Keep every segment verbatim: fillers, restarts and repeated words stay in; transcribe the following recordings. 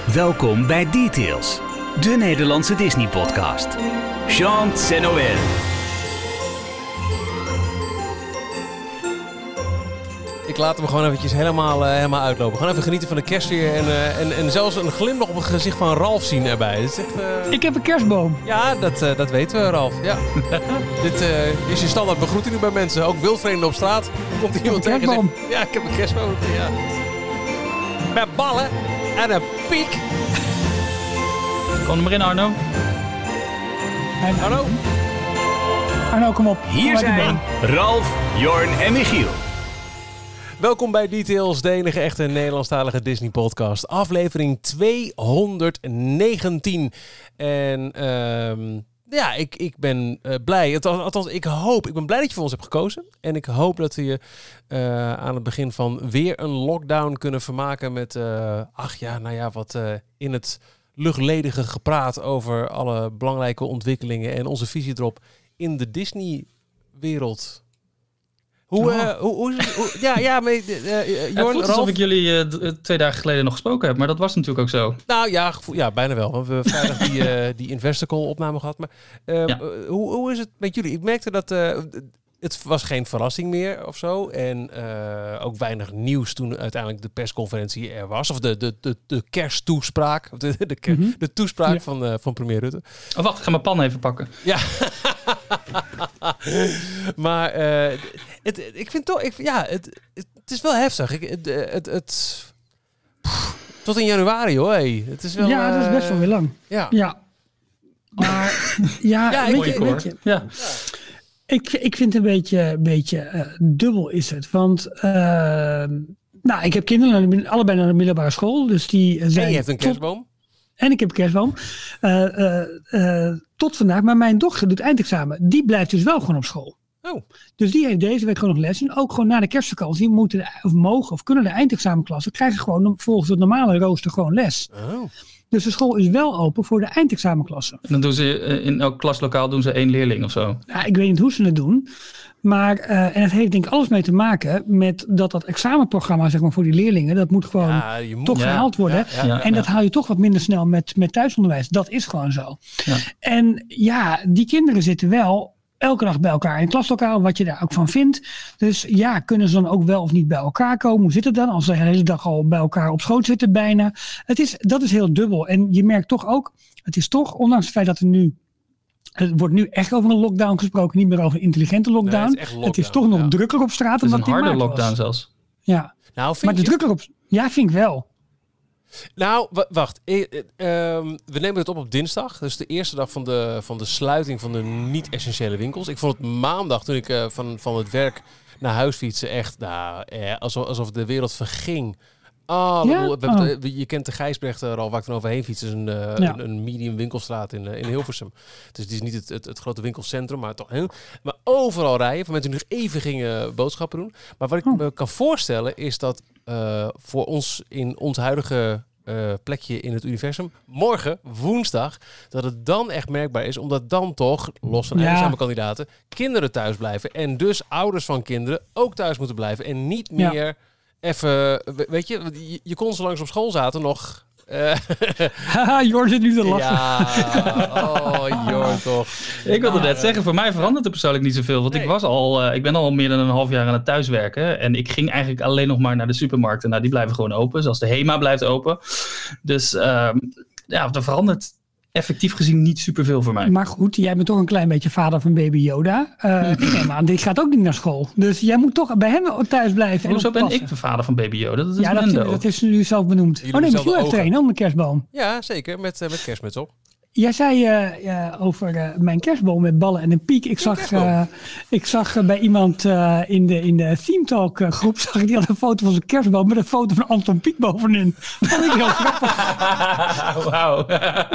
Welkom bij Details, de Nederlandse Disney-podcast. Chante Noël. Ik laat hem gewoon eventjes helemaal, uh, helemaal uitlopen. Gewoon even genieten van de kerstsfeer en, uh, en, en zelfs een glimlach op het gezicht van Ralf zien erbij. Dat is echt, uh... Ik heb een kerstboom. Ja, dat, uh, dat weten we, Ralf. Ja. Dit uh, is je standaard begroeting nu bij mensen. Ook wildvreemden op straat. Komt hier iemand tegen en zegt, ja, ik heb een kerstboom. Ja. Met ballen en een piek. Kom er maar in, Arno. Arno? Arno, kom op. Hier zijn Ralf, Jorn en Michiel. Welkom bij Details, de enige echte Nederlandstalige Disney-podcast. Aflevering tweehonderdnegentien. En um, ja, ik, ik ben uh, blij. Althans, ik hoop. Ik ben blij dat je voor ons hebt gekozen. En ik hoop dat we je uh, aan het begin van weer een lockdown kunnen vermaken met... Uh, ach ja, nou ja, wat uh, in het luchtledige gepraat over alle belangrijke ontwikkelingen en onze visie erop in de Disney-wereld. Hoe, oh. uh, hoe, hoe, hoe, ja, ja, maar, uh, uh, Jorn, het voelt alsof Ralf... ik jullie uh, d- twee dagen geleden nog gesproken heb, maar dat was natuurlijk ook zo. Nou ja, gevoel, ja bijna wel. Want we hebben vrijdag die, uh, die Investor Call opname gehad. Maar uh, ja. uh, hoe, hoe is het met jullie? Ik merkte dat uh, het was geen verrassing meer of zo. En uh, ook weinig nieuws toen uiteindelijk de persconferentie er was. Of de, de, de, de kersttoespraak. Of de, de, ker, mm-hmm. de toespraak ja. van, uh, van premier Rutte. Oh, wacht, ik ga mijn pan even pakken. Ja. Maar uh, het, ik vind toch, ik, ja, het, het, het is wel heftig. Ik, het, het, het, pff, tot in januari hoor. Hey. Het is wel, ja, dat is best wel weer lang. Ja. ja. Maar ja, ja weet, ik, je, weet je, ja. ik, ik vind het een beetje, beetje uh, dubbel is het. Want uh, nou, ik heb kinderen naar de, allebei naar de middelbare school. Dus die zijn en je hebt een kerstboom? Tot, en ik heb een kerstboom. Uh, uh, uh, tot vandaag. Maar mijn dochter doet eindexamen. Die blijft dus wel gewoon op school. Oh. Dus die heeft deze week gewoon nog les. En ook gewoon na de kerstvakantie moeten de, of mogen of kunnen de eindexamenklassen krijgen gewoon volgens het normale rooster gewoon les. Oh. Dus de school is wel open voor de eindexamenklassen. En dan doen ze in elk klaslokaal doen ze één leerling of zo. Ja, ik weet niet hoe ze het doen. Maar, uh, en het heeft denk ik alles mee te maken met dat dat examenprogramma zeg maar, voor die leerlingen, dat moet gewoon ja, moet, toch ja, gehaald worden. Ja, ja, ja, en dat ja. haal je toch wat minder snel met, met thuisonderwijs. Dat is gewoon zo. Ja. En ja, die kinderen zitten wel elke dag bij elkaar in het klaslokaal, wat je daar ook van vindt. Dus ja, kunnen ze dan ook wel of niet bij elkaar komen? Hoe zit het dan als ze de hele dag al bij elkaar op schoot zitten bijna? Het is, dat is heel dubbel. En je merkt toch ook, het is toch, ondanks het feit dat er nu, het wordt nu echt over een lockdown gesproken, niet meer over een intelligente lockdown. Nee, het, is lockdown, het is toch nog ja. drukker op straat. Het is een harde lockdown was. zelfs. Ja, nou, maar de je? drukker op, ja, vind ik wel. Nou, w- wacht. E- e- um, we nemen het op op dinsdag. Dus de eerste dag van de, van de sluiting van de niet-essentiële winkels. Ik vond het maandag, toen ik uh, van, van het werk naar huis fietsen, echt nou, eh, alsof, alsof de wereld verging. Oh, ja? we, we, oh. we, je kent de Gijsbrecht er al waar ik dan overheen fiets. Het is een, uh, ja. een, een medium winkelstraat in, uh, in Hilversum. Dus het is niet het, het, het grote winkelcentrum, maar toch heel. Maar overal rijden, voor mensen die nog even gingen boodschappen doen. Maar wat ik oh. me kan voorstellen is dat uh, voor ons in ons huidige uh, plekje in het universum, morgen, woensdag, dat het dan echt merkbaar is, omdat dan toch, los van eenzame kandidaten, kinderen thuis blijven. En dus ouders van kinderen ook thuis moeten blijven. En niet meer... Ja. Even, weet je, je, je kon zolang ze op school zaten nog... Uh... Haha, Jorn zit nu te lachen. Ja, oh Jorn toch. Ik wilde net zeggen, voor mij verandert het persoonlijk niet zoveel. Want nee. ik was al, uh, ik ben al meer dan een half jaar aan het thuiswerken. En ik ging eigenlijk alleen nog maar naar de supermarkten. Nou, die blijven gewoon open. Zoals de HEMA blijft open. Dus uh, ja, er verandert effectief gezien niet superveel voor mij. Maar goed, jij bent toch een klein beetje vader van baby Yoda. Uh, ik neem aan, die gaat ook niet naar school. Dus jij moet toch bij hem thuis blijven. Hoezo ben ik de vader van baby Yoda? Dat is ja, dat, dat is nu zelf benoemd. Jullie oh nee, Michiel heeft er een om de kerstboom. Ja, zeker. Met, uh, met kerstmuts op. Jij zei uh, uh, over uh, mijn kerstboom met ballen en een piek. Ik zag, uh, ik zag uh, bij iemand uh, in de, in de Theme Talk uh, groep, zag ik die had een foto van zijn kerstboom met een foto van Anton Pieck bovenin. Dat vond ik heel grappig. Wauw.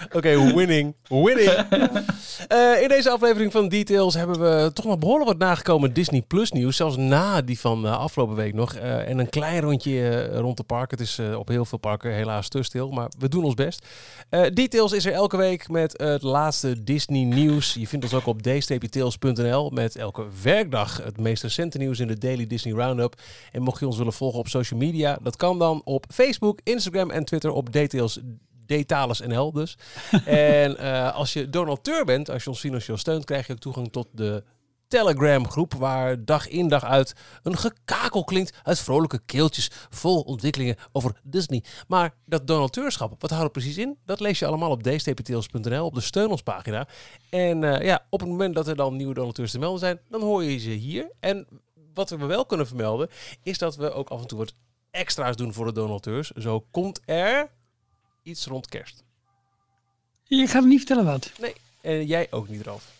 Oké, okay, winning. Winning. uh, in deze aflevering van Details hebben we toch nog behoorlijk wat nagekomen Disney Plus nieuws. Zelfs na die van uh, afgelopen week nog. Uh, en een klein rondje uh, rond de park. Het is uh, op heel veel parken helaas te stil, maar we doen ons best. Uh, Details is er elke week met uh, het laatste Disney nieuws. Je vindt ons ook op d tales punt n l met elke werkdag het meest recente nieuws in de Daily Disney Roundup. En mocht je ons willen volgen op social media, dat kan dan op Facebook, Instagram en Twitter op Details. Details N L dus. En uh, als je donateur bent, als je ons financieel steunt, krijg je ook toegang tot de Telegram groep, waar dag in dag uit een gekakel klinkt uit vrolijke keeltjes vol ontwikkelingen over Disney. Maar dat donateurschap, wat houdt het precies in? Dat lees je allemaal op d t tales punt n l op de steun ons pagina. En uh, ja, op het moment dat er dan nieuwe donateurs te melden zijn, dan hoor je ze hier. En wat we wel kunnen vermelden, is dat we ook af en toe wat extra's doen voor de donateurs. Zo komt er iets rond kerst. Je gaat het niet vertellen wat. Nee, en jij ook niet, Ralf.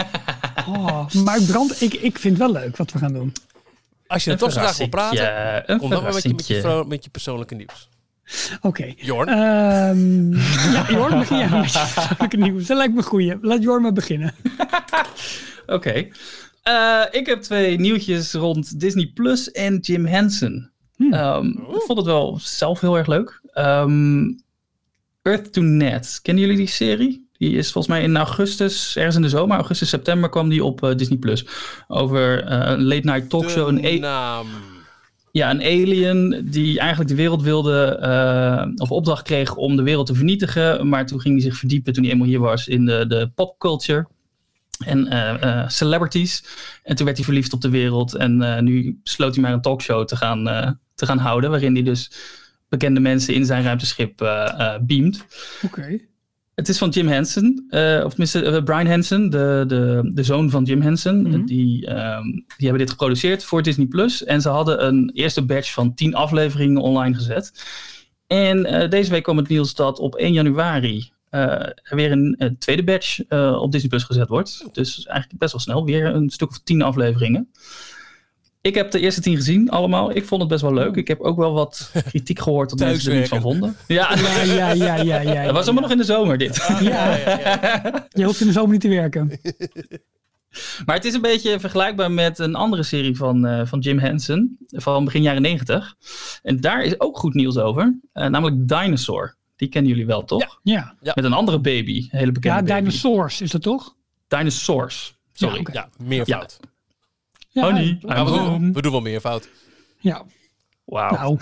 Oh, maar Brand, ik, ik vind het wel leuk wat we gaan doen. Als je er toch zo graag wil praten, kom dan maar met je, met, je vrouw, met je persoonlijke nieuws. Oké. Okay. Jorn? Um, ja, Jorn, begin jij met je persoonlijke nieuws. Dat lijkt me goed. Laat Jorn maar beginnen. Oké. Okay. Uh, ik heb twee nieuwtjes rond Disney Plus en Jim Henson. Hmm. Um, ik vond het wel zelf heel erg leuk. Um, Earth to Net. Kennen jullie die serie? Die is volgens mij in augustus, ergens in de zomer, augustus, september, kwam die op uh, Disney Plus. Over uh, een late night talkshow. Een a- naam. Ja, een alien die eigenlijk de wereld wilde, uh, of opdracht kreeg om de wereld te vernietigen. Maar toen ging hij zich verdiepen, toen hij eenmaal hier was, in de, de popculture. En uh, uh, celebrities. En toen werd hij verliefd op de wereld. En uh, nu besloot hij maar een talkshow te gaan, uh, te gaan houden. Waarin hij dus bekende mensen in zijn ruimteschip uh, uh, beamt. Oké. Okay. Het is van Jim Henson. Uh, of tenminste uh, Brian Henson. De, de, de zoon van Jim Henson. Mm-hmm. Die, um, die hebben dit geproduceerd voor Disney Plus. En ze hadden een eerste batch van tien afleveringen online gezet. En uh, deze week kwam het nieuws dat op één januari... Uh, er weer een, een tweede batch uh, op Disney Plus gezet wordt. Dus eigenlijk best wel snel. Weer een stuk of tien afleveringen. Ik heb de eerste tien gezien, allemaal. Ik vond het best wel leuk. Ik heb ook wel wat kritiek gehoord dat mensen er niet van vonden. Ja, ja, ja, ja, ja, ja. Dat was allemaal nog in de zomer, dit. Ah, ja. Ja, ja, ja. Je hoeft in de zomer niet te werken. Maar het is een beetje vergelijkbaar met een andere serie van, uh, van Jim Henson. Van begin jaren negentig. En daar is ook goed nieuws over. Uh, namelijk Dinosaur. Die kennen jullie wel, toch? Ja. ja. Met een andere baby. Een hele bekende ja, baby. Dinosaurs is dat toch? Dinosaurs. Sorry. Ja, okay. ja meer fout. Ja. Ja, Honey, ja, we, doen, we doen wel meer fout. Ja. Wauw. Nou.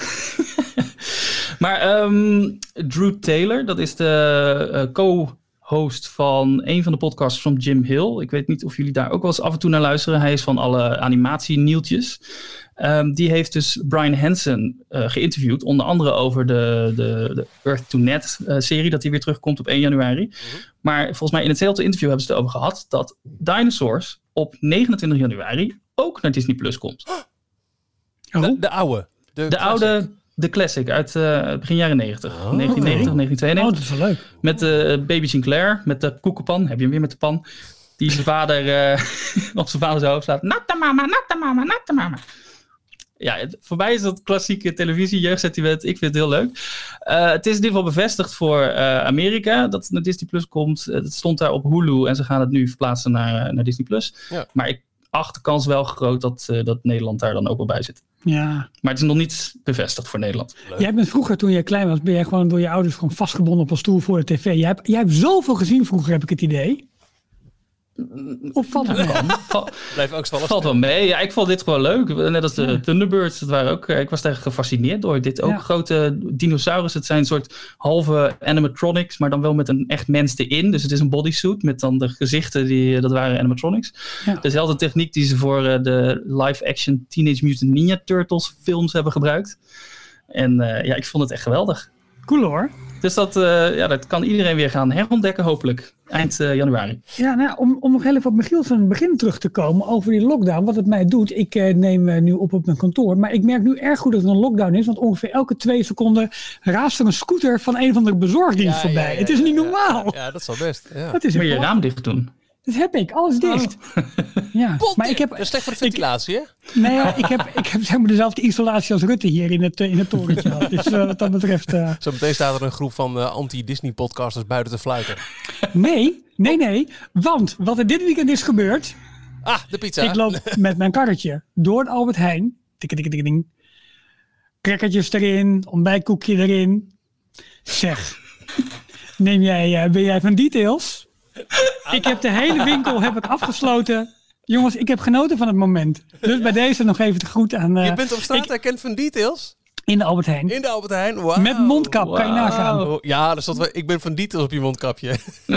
maar um, Drew Taylor, dat is de uh, co-host van een van de podcasts van Jim Hill. Ik weet niet of jullie daar ook wel eens af en toe naar luisteren. Hij is van alle animatienieltjes. Um, die heeft dus Brian Henson uh, geïnterviewd. Onder andere over de, de, de Earth to Net uh, serie. Dat die weer terugkomt op één januari. Mm-hmm. Maar volgens mij in hetzelfde interview hebben ze het over gehad. Dat Dinosaurs op negenentwintig januari ook naar Disney Plus komt. Oh. De, de oude. De, de oude, de classic uit uh, begin jaren negentig. Oh. negentien negentig, negentien tweeënnegentig. Oh, dat is wel leuk. Met uh, Baby Sinclair, met de koekenpan. Heb je hem weer met de pan. Die zijn vader uh, op zijn vader zijn hoofd staat. Natte mama, natte mama, natte mama. Ja, het, voor mij is dat klassieke televisie, jeugdsentiment. Ik vind het heel leuk. Uh, het is in ieder geval bevestigd voor uh, Amerika dat het naar Disney Plus komt. Uh, het stond daar op Hulu en ze gaan het nu verplaatsen naar, uh, naar Disney Plus. Ja. Maar ik acht de kans wel groot dat, uh, dat Nederland daar dan ook wel bij zit. Ja. Maar het is nog niet bevestigd voor Nederland. Leuk. Jij bent vroeger, toen jij klein was, ben jij gewoon door je ouders gewoon vastgebonden op een stoel voor de tv. Jij hebt, jij hebt zoveel gezien vroeger, heb ik het idee. Of valt het mee? Val, Blijf ook valt wel mee. Ja, ik vond dit gewoon leuk. Net als de ja. Thunderbirds. Dat waren ook, ik was daar gefascineerd door. Dit ook ja. grote dinosaurus. Het zijn een soort halve animatronics, maar dan wel met een echt mens erin. Dus het is een bodysuit met dan de gezichten, die, dat waren animatronics. Ja. Dezelfde techniek die ze voor de live-action Teenage Mutant Ninja Turtles films hebben gebruikt. En uh, ja, ik vond het echt geweldig. Cool hoor. Dus dat, uh, ja, dat kan iedereen weer gaan herontdekken, hopelijk. Eind uh, januari. Ja, nou, om, om nog heel even op Michiel van het begin terug te komen over die lockdown. Wat het mij doet. Ik uh, neem uh, nu op op mijn kantoor. Maar ik merk nu erg goed dat er een lockdown is. Want ongeveer elke twee seconden raast er een scooter van een of andere bezorgdienst ja, voorbij. Ja, ja, het is niet normaal. Ja, ja dat is wel best. Ja. Dat is Moet je je raam dicht doen. Dat heb ik, alles dicht. Oh. Ja, maar ik heb, dat is slecht voor de ventilatie, ik, hè? Nee, ja, ik heb, ik heb zeg maar dezelfde isolatie als Rutte hier in het, in het torentje. Dus uh, wat dat betreft... Uh... Zo meteen staat er een groep van uh, anti-Disney-podcasters buiten te fluiten. Nee, nee, nee. Want wat er dit weekend is gebeurd... Ah, de pizza. Ik loop met mijn karretje door de Albert Heijn. Tikke, tikke, tikke, ding. Crackertjes erin, ontbijtkoekje erin. Zeg, neem jij, uh, ben jij van Details? Ik heb de hele winkel heb ik afgesloten. Jongens, ik heb genoten van het moment. Dus bij deze nog even de groet aan... Uh, je bent op straat herkend van Details? In de Albert Heijn. In de Albert Heijn, wow. Met mondkap, wow. Kan je nagaan. Ja, er stond wel, ik ben van Details op je mondkapje.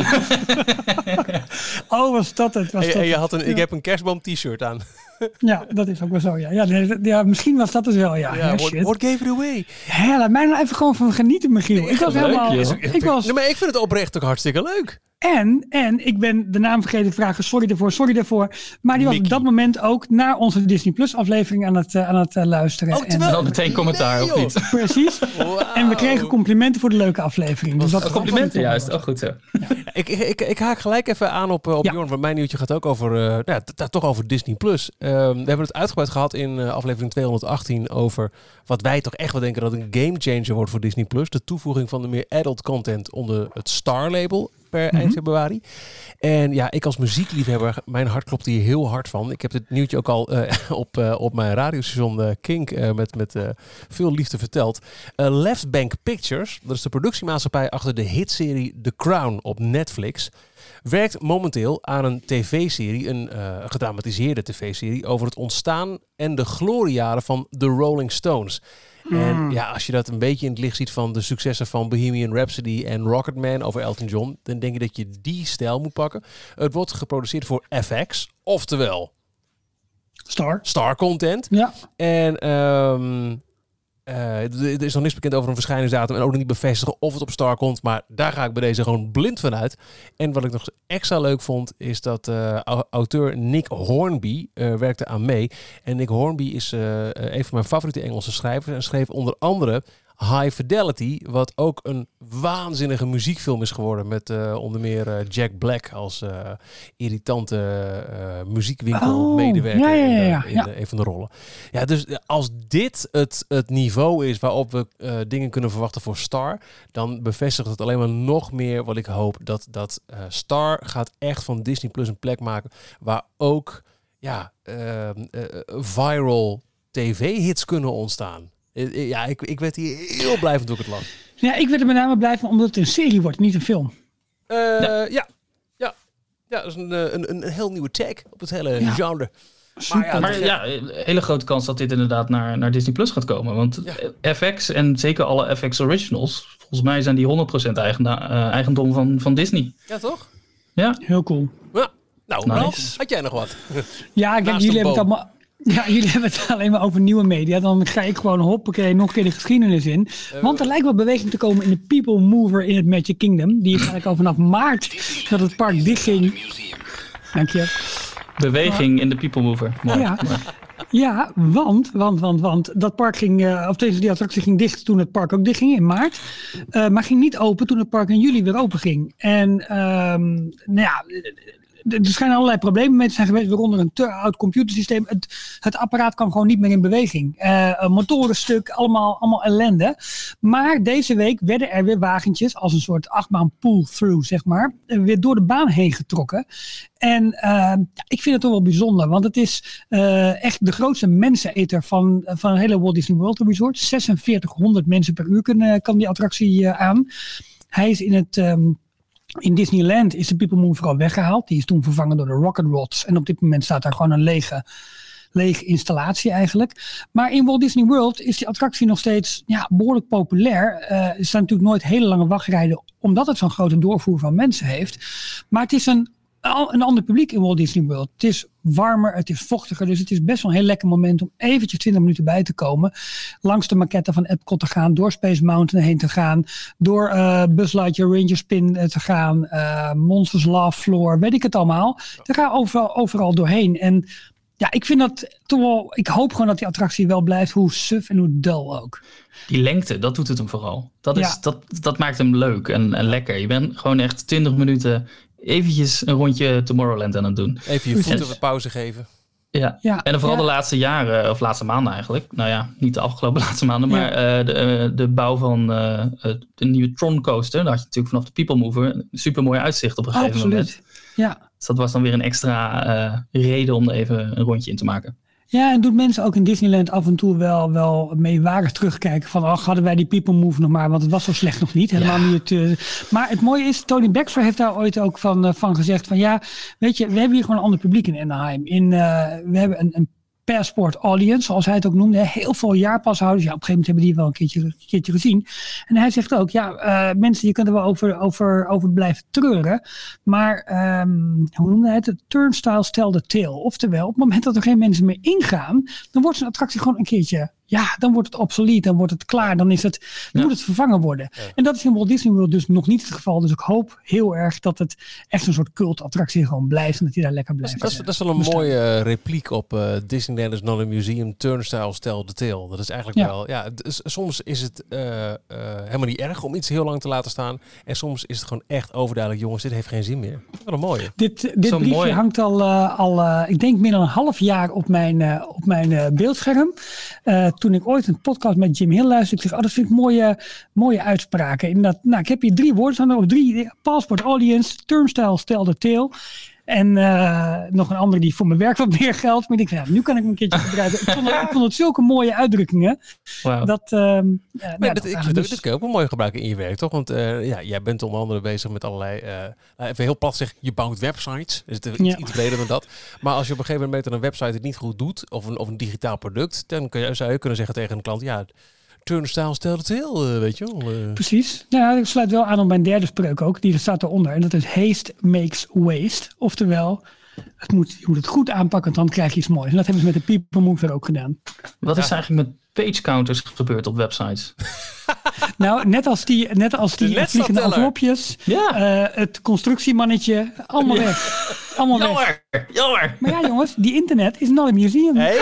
Oh, was dat het? Was en, dat en je het? had een, ik heb een kerstboom t-shirt aan. Ja, dat is ook wel zo, ja. Ja, nee, ja misschien was dat dus wel, ja. Ja, ja what, what gave it away? Hé, laat mij nou even gewoon van genieten, Michiel. Nee, ik was leuk, helemaal... Joh. Ik was... Nee, maar ik vind het oprecht ook hartstikke leuk. En, en ik ben de naam vergeten te vragen. Sorry daarvoor, sorry daarvoor. Maar die was Mickey. Op dat moment ook naar onze Disney Plus aflevering aan het, uh, aan het uh, luisteren. Oh, terwijl... En dan meteen commentaar, nee, of niet? Precies. Wow. En we kregen complimenten voor de leuke aflevering. Dus dat oh, complimenten juist, oh goed zo. Ja. ik, ik, ik haak gelijk even aan op, op ja. Jorn, want mijn nieuwtje gaat ook over, uh, nou, t- t- toch over Disney Plus. Uh, we hebben het uitgebreid gehad in uh, aflevering tweehonderdachttien over wat wij toch echt wel denken dat een gamechanger wordt voor Disney Plus. De toevoeging van de meer adult content onder het Star label per mm-hmm. eind februari. En ja, ik als muziekliefhebber, mijn hart klopt hier heel hard van. Ik heb dit nieuwtje ook al uh, op, uh, op mijn radiostation uh, Kink uh, met, met uh, veel liefde verteld. Uh, Left Bank Pictures, dat is de productiemaatschappij achter de hitserie The Crown op Netflix, werkt momenteel aan een tv-serie, een uh, gedramatiseerde tv-serie over het ontstaan en de gloriejaren van The Rolling Stones. Mm. En ja, als je dat een beetje in het licht ziet van de successen van Bohemian Rhapsody en Rocketman over Elton John, dan denk je dat je die stijl moet pakken. Het wordt geproduceerd voor F X, oftewel Star. Star content. Ja. En um, uh, er is nog niks bekend over een verschijningsdatum en ook nog niet bevestigen of het op Star komt, maar daar ga ik bij deze gewoon blind van uit. En wat ik nog extra leuk vond, is dat uh, auteur Nick Hornby uh, werkte aan mee. En Nick Hornby is uh, een van mijn favoriete Engelse schrijvers en schreef onder andere High Fidelity, wat ook een waanzinnige muziekfilm is geworden met uh, onder meer uh, Jack Black als uh, irritante uh, muziekwinkelmedewerker oh, ja, ja, ja, ja. in, uh, in ja. een van de rollen. Ja, dus als dit het, het niveau is waarop we uh, dingen kunnen verwachten voor Star, dan bevestigt het alleen maar nog meer wat ik hoop, dat, dat uh, Star gaat echt van Disney Plus een plek maken waar ook ja, uh, uh, viral tv-hits kunnen ontstaan. Ja, ik, ik werd hier heel blij van toen ik het las. Ja, ik werd er met name blij van omdat het een serie wordt, niet een film. Uh, ja. ja, ja, ja, dat is een, een, een heel nieuwe tag op het hele ja. genre. Maar ja, maar ja, een hele grote kans dat dit inderdaad naar, naar Disney Plus gaat komen. Want ja. F X en zeker alle F X Originals, volgens mij zijn die honderd procent eigenda- uh, eigendom van, van Disney. Ja, toch? Ja. Heel cool. Ja. Nou, nice. Ralf, had jij nog wat? Ja, kijk, jullie hebben het allemaal... Ja, jullie hebben het alleen maar over nieuwe media. Dan ga ik gewoon hoppakee nog een keer de geschiedenis in. Want er lijkt wel beweging te komen in de People Mover in het Magic Kingdom. Die eigenlijk al vanaf maart dat het park dichtging. Dank je. Beweging in de People Mover. Mooi. Ja, ja want, want, want, want dat park ging, uh, of deze die attractie ging dicht toen het park ook dicht ging in maart. Uh, maar ging niet open toen het park in juli weer open ging. En um, nou ja... Er schijnen allerlei problemen mee te zijn geweest, waaronder een te oud computersysteem. Het, het apparaat kwam gewoon niet meer in beweging. Uh, een motorenstuk, allemaal, allemaal ellende. Maar deze week werden er weer wagentjes, als een soort achtbaan pull-through, zeg maar, weer door de baan heen getrokken. En uh, ik vind het toch wel bijzonder, want het is uh, echt de grootste menseneter van, van een hele Walt Disney World Resort. zesenveertighonderd mensen per uur kunnen, kan die attractie uh, aan. Hij is in het... Um, In Disneyland is de People Mover al weggehaald. Die is toen vervangen door de Rocket Rods. En op dit moment staat daar gewoon een lege, lege installatie eigenlijk. Maar in Walt Disney World is die attractie nog steeds ja, behoorlijk populair. Uh, er staan natuurlijk nooit hele lange wachtrijden, omdat het zo'n grote doorvoer van mensen heeft. Maar het is een, een ander publiek in Walt Disney World. Het is warmer, het is vochtiger. Dus het is best wel een heel lekker moment om eventjes twintig minuten bij te komen. Langs de maquette van Epcot te gaan. Door Space Mountain heen te gaan. Door uh, Buzz Lightyear Ranger Spin te gaan. Uh, Monsters Laugh Floor. Weet ik het allemaal. Daar ga overal, overal doorheen. En ja, ik vind dat toch wel... Ik hoop gewoon dat die attractie wel blijft. Hoe suf en hoe dull ook. Die lengte, dat doet het hem vooral. Dat, is, ja. dat, dat maakt hem leuk en, en lekker. Je bent gewoon echt twintig minuten eventjes een rondje Tomorrowland aan het doen. Even je voeten wat pauze geven. Ja. ja, en vooral ja. de laatste jaren, of laatste maanden eigenlijk. Nou ja, niet de afgelopen laatste maanden, ja. maar uh, de, uh, de bouw van uh, de nieuwe Tron Coaster. Daar had je natuurlijk vanaf de People Mover een super mooi uitzicht op een gegeven Absoluut. moment. Ja. Dus dat was dan weer een extra uh, reden om er even een rondje in te maken. Ja, en doet mensen ook in Disneyland af en toe wel, wel meewarig terugkijken van, ach, hadden wij die People Move nog maar, want het was zo slecht nog niet. Helemaal ja. niet. Uh, maar het mooie is, Tony Baxter heeft daar ooit ook van, uh, van gezegd van, ja, weet je, we hebben hier gewoon een ander publiek in Anaheim. In, uh, we hebben een, een passport audience, zoals hij het ook noemde. Heel veel jaarpashouders. Ja, op een gegeven moment hebben die wel een keertje, een keertje gezien. En hij zegt ook, ja, uh, mensen, je kunt er wel over, over, over blijven treuren. Maar, um, hoe noemde hij het? De turnstiles tell the tale. Oftewel, op het moment dat er geen mensen meer ingaan, dan wordt zo'n attractie gewoon een keertje, ja, dan wordt het obsolet, dan wordt het klaar, dan is het, dan ja. moet het vervangen worden. Ja. En dat is in Walt Disney World dus nog niet het geval. Dus ik hoop heel ererg dat het echt een soort cultattractie gewoon blijft en dat hij daar lekker blijft. Dat is, dat is wel een bestaan. mooie repliek op uh, Disneyland is not a museum, turnstiles tell the tale. Dat is eigenlijk ja. wel, ja, is, soms is het uh, uh, helemaal niet erg om iets heel lang te laten staan en soms is het gewoon echt overduidelijk, jongens, dit heeft geen zin meer. Wat een mooie. Dit, dit briefje mooi. hangt al, uh, al uh, ik denk meer dan een half jaar op mijn, uh, op mijn uh, beeldscherm. Uh, Toen ik ooit een podcast met Jim Hill luisterde, ik zeg, oh, dat vind ik mooie, mooie uitspraken. Inderdaad, nou, ik heb hier drie woorden staan, of drie, passport audience, turnstiles tell the tale. En uh, nog een andere die voor mijn werk wat meer geldt. Maar ik denk, ja, nu kan ik hem een keertje gebruiken. Ik vond het, ik vond het zulke mooie uitdrukkingen. Wow. Dat, uh, maar ja, dit, dat, ik, uh, dit, dus, dit kun je ook wel mooi gebruiken in je werk, toch? Want uh, ja, jij bent onder andere bezig met allerlei, uh, even heel plat zeg, je bouwt websites. Dus het is iets, ja. iets breder dan dat. Maar als je op een gegeven moment met een website het niet goed doet, of een, of een digitaal product, dan kun je, zou je kunnen zeggen tegen een klant, ja, turnstiles tell the tale, uh, weet je wel. Uh. Precies. Nou ja, ik sluit wel aan op mijn derde spreuk ook. Die staat eronder. En dat is haste makes waste. Oftewel, het moet, je moet het goed aanpakken, want dan krijg je iets moois. En dat hebben ze met de People Mover ook gedaan. Wat ja. is eigenlijk met page counters gebeurd op websites? Nou, net als die, net als die vliegende envelopjes, ja. uh, het constructiemannetje, allemaal ja. weg. Allemaal jammer, weg. jammer. Maar ja, jongens, die internet is not a museum. Hey.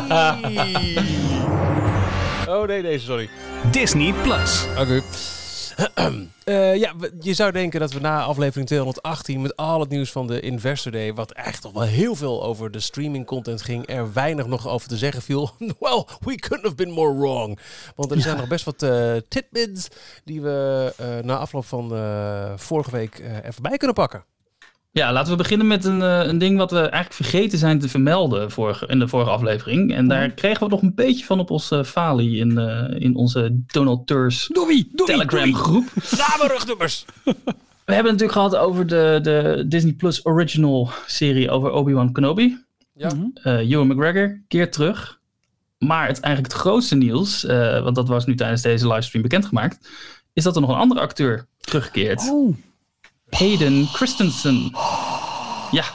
Oh nee, deze, sorry. Disney Plus. Oké. Okay. Uh, ja, je zou denken dat we na aflevering tweehonderdachttien met al het nieuws van de Investor Day, wat echt toch wel heel veel over de streaming content ging, er weinig nog over te zeggen viel. Well, we couldn't have been more wrong. Want er ja. zijn nog best wat uh, tidbits die we uh, na afloop van uh, vorige week uh, even bij kunnen pakken. Ja, laten we beginnen met een, uh, een ding wat we eigenlijk vergeten zijn te vermelden vorige, in de vorige aflevering. En daar mm. kregen we nog een beetje van op onze falie in, uh, in onze Donald Turs doei, doei, Telegram groep. Namerugnummers! We hebben het natuurlijk gehad over de, de Disney Plus original serie over Obi-Wan Kenobi. Ja. Uh, Ewan McGregor keert terug. Maar het eigenlijk het grootste nieuws, uh, want dat was nu tijdens deze livestream bekendgemaakt, is dat er nog een andere acteur terugkeert. Oh. Hayden Christensen. Ja.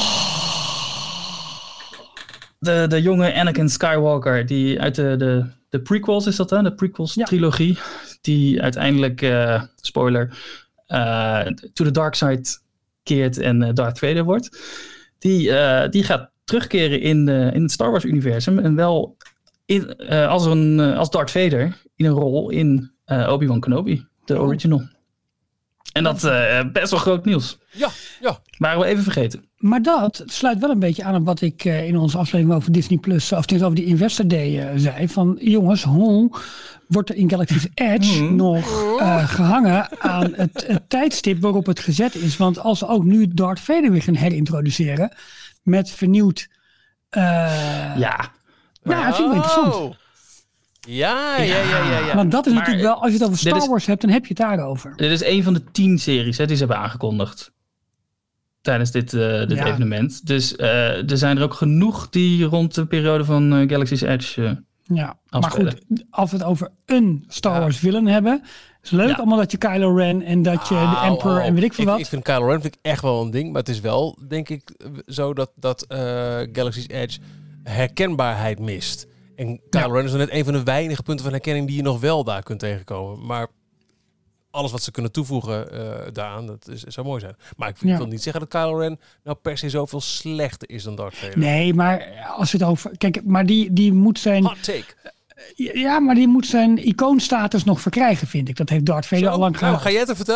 De, de jonge Anakin Skywalker, die uit de, de, de prequels is dat hè? De prequels ja. trilogie. Die uiteindelijk, uh, spoiler, uh, to the dark side keert en uh, Darth Vader wordt. Die, uh, die gaat terugkeren in, uh, in het Star Wars universum. En wel in, uh, als, een, uh, als Darth Vader in een rol in uh, Obi-Wan Kenobi, de oh. original. En dat uh, best wel groot nieuws. Ja, ja. Waren we even vergeten. Maar dat sluit wel een beetje aan op wat ik uh, in onze aflevering over Disney Plus, of tenminste over die Investor Day uh, zei. Van jongens, hoe wordt er in Galaxy's Edge mm. nog uh, gehangen aan het, het tijdstip waarop het gezet is? Want als ze ook nu Darth Vader weer gaan herintroduceren met vernieuwd... Uh, ja. Ja, dat vind ik wel interessant. Ja, ja, ja, ja, ja. Want dat is maar, natuurlijk wel, als je het over Star Wars is, hebt, dan heb je het daarover. Dit is een van de tien series hè, die ze hebben aangekondigd tijdens dit, uh, dit ja. evenement. Dus uh, er zijn er ook genoeg die rond de periode van uh, Galaxy's Edge uh, ja, afspelen. Maar goed, als we het over een Star Wars ja. villain hebben, is leuk ja. allemaal dat je Kylo Ren en dat je oh, de Emperor oh. en weet ik veel wat. Ik, ik vind Kylo Ren vind ik echt wel een ding, maar het is wel, denk ik, zo dat, dat uh, Galaxy's Edge herkenbaarheid mist. En Kylo ja. Ren is net een van de weinige punten van herkenning die je nog wel daar kunt tegenkomen. Maar alles wat ze kunnen toevoegen uh, daaraan, dat is, zou mooi zijn. Maar ik, ja. ik wil niet zeggen dat Kylo Ren nou per se zoveel slechter is dan Darth Vader. Nee, maar als we het over... Kijk, maar die, die moet zijn... Hot take. Ja, maar die moet zijn icoonstatus nog verkrijgen, vind ik. Dat heeft Darth Vader Zo, al lang nou, gehad. Ga jij het vertellen?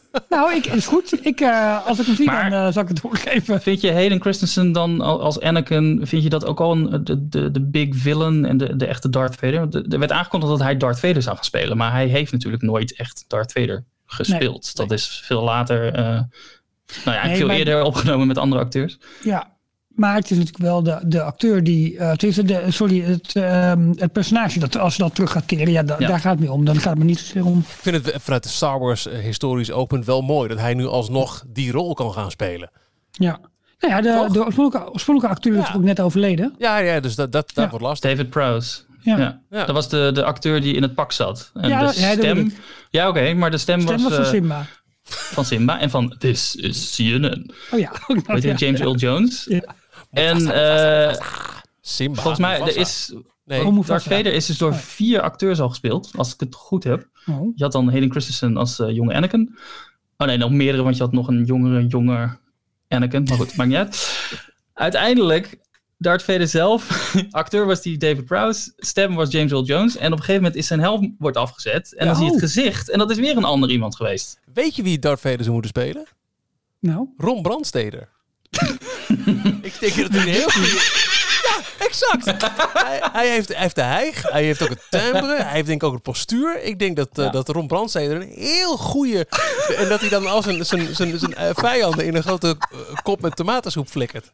Nou, ik, is goed. Ik, uh, als ik hem zie, maar, dan uh, zal ik het doorgeven. Vind je Hayden Christensen dan als Anakin, vind je dat ook al een, de, de, de big villain en de, de echte Darth Vader? Er werd aangekondigd dat hij Darth Vader zou gaan spelen, maar hij heeft natuurlijk nooit echt Darth Vader gespeeld. Nee, dat nee. is veel later, uh, nou ja, nee, veel maar, eerder opgenomen met andere acteurs. Ja. Maar het is natuurlijk wel de, de acteur die... Uh, het is de, sorry, het, uh, het personage, dat als je dat terug gaat keren... Ja, da, ja, daar gaat het mee om. Dan gaat het me niet zozeer om. Ik vind het vanuit de Star Wars uh, historisch oogpunt wel mooi... dat hij nu alsnog die rol kan gaan spelen. Ja. Nou ja, de, de oorspronkelijke, oorspronkelijke acteur ja. is ook net overleden. Ja, ja dus dat, dat, dat ja. wordt lastig. David Prowse. Ja. Ja. Ja. Dat was de, de acteur die in het pak zat. En ja, de stem... Ja, oké, okay, maar de stem, stem was... was van uh, Simba. Van Simba en van This is C N N. Oh ja. Weet je, ja. James Earl Jones. Ja. En uh, Simba, volgens mij er is nee, Darth Vader is dus door vier acteurs al gespeeld, als ik het goed heb. Oh. Je had dan Hayden Christensen als uh, jonge Anakin. Oh nee, nog meerdere, want je had nog een jongere, jonger Anakin. Maar goed, maakt niet uit. Uiteindelijk, Darth Vader zelf, acteur was die David Prowse, stem was James Earl Jones. En op een gegeven moment is zijn helm wordt afgezet. En dan oh. zie je het gezicht. En dat is weer een ander iemand geweest. Weet je wie Darth Vader zou moeten spelen? Nou? Ron Brandsteder. Ik denk dat hij een heel goede... Ja, exact. hij, hij, heeft, hij heeft de hijg, hij heeft ook het timbre, hij heeft denk ik ook het postuur. Ik denk dat, uh, ja. dat Ron Brandsteder een heel goede... En dat hij dan als zijn, zijn, zijn, zijn uh, vijanden in een grote uh, kop met tomatensoep flikkert.